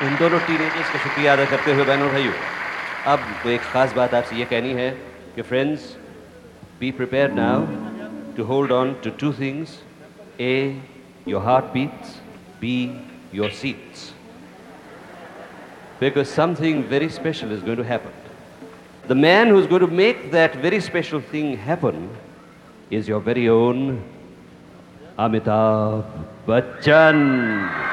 इन दोनों टीनेजर्स का शुक्रिया अदा करते हुए बहनों और भाइयों, अब एक ख़ास बात आपसे ये कहनी है कि friends, be prepared now to hold on to two things: A, your heart beats; B, your seats. Because something very special is going to happen. The man who's going to make that very special thing happen is your very own Amitabh Bachchan.